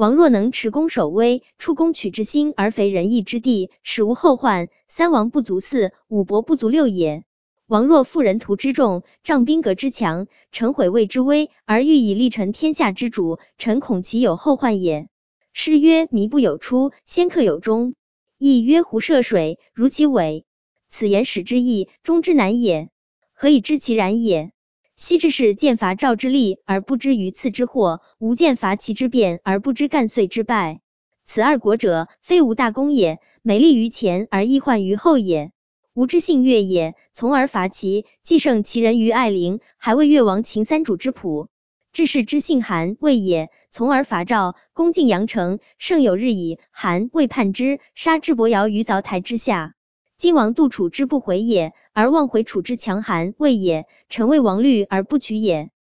王若能持攻守威，出攻取之心而肥仁义之地，使无后患。三王不足四，五伯不足六也。王若负人徒之众，仗兵革之强，臣毁魏之威，而欲以立成天下之主，臣恐其有后患也。诗曰：靡不有出，先克有终。亦曰：湖涉水，如其尾。此言始之易，终之难也。何以知其然也？昔之士见伐赵之利，而不知于次之祸；吾见伐齐之变，而不知干遂之败。此二国者，非无大功也，美利于前，而易患于后也。吾之信越也，从而伐齐，既胜其人于爱陵，还为越王秦三主之谱。至是之信韩、魏也，从而伐赵，攻晋阳城，胜有日矣。韩、魏叛之，杀之伯瑶于凿台之下。今王度楚之不回也，而望回楚之强韩、魏也，臣为王虑而不取也。